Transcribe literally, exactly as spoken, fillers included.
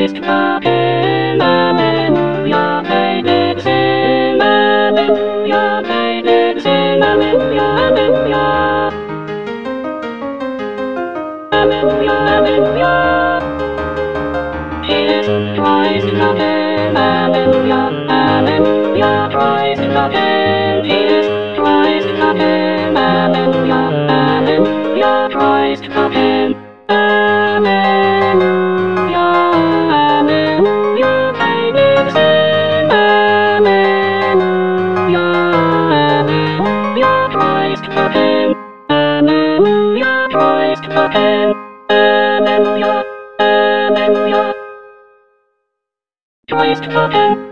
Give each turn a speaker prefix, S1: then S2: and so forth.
S1: Christ the King, Alleluia, praise Him, Alleluia, praise Him, Alleluia, Alleluia. Alleluia, Alleluia. Jesus Christ the King, Alleluia, Alleluia, Christ the King, Jesus Christ the King, Alleluia, Alleluia, Christ the King, Alleluia, Alleluia, praise Him, Alleluia, Alleluia, Christ the King, Alleluia, Christ the King, Alleluia, Alleluia, Christ the King.